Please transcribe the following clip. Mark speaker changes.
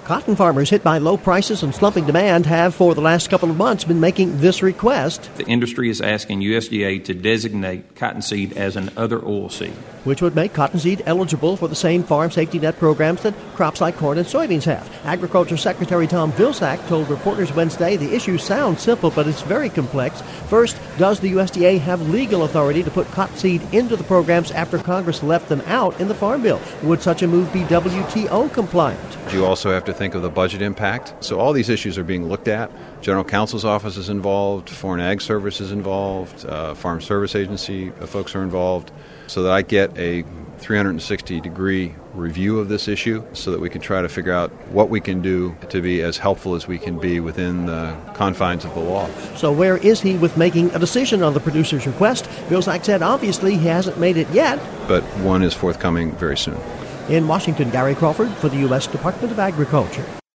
Speaker 1: Cotton farmers hit by low prices and slumping demand have, for the last couple of months, been making this request.
Speaker 2: The industry is asking USDA to designate cottonseed as an other oilseed,
Speaker 1: which would make cottonseed eligible for the same farm safety net programs that crops like corn and soybeans have. Agriculture Secretary Tom Vilsack told reporters Wednesday the issue sounds simple, but it's very complex. First, does the USDA have legal authority to put cottonseed into the programs after Congress left them out in the Farm Bill? Would such a move be WTO compliant?
Speaker 3: You also have to think of the budget impact. So all these issues are being looked at. General Counsel's office is involved, Foreign Ag Service is involved, Farm Service Agency folks are involved, so that I get a 360-degree review of this issue so that we can try to figure out what we can do to be as helpful as we can be within the confines of the law.
Speaker 1: So where is he with making a decision on the producer's request? Vilsack said obviously he hasn't made it yet,
Speaker 3: but one is forthcoming very soon.
Speaker 1: In Washington, Gary Crawford for the U.S. Department of Agriculture.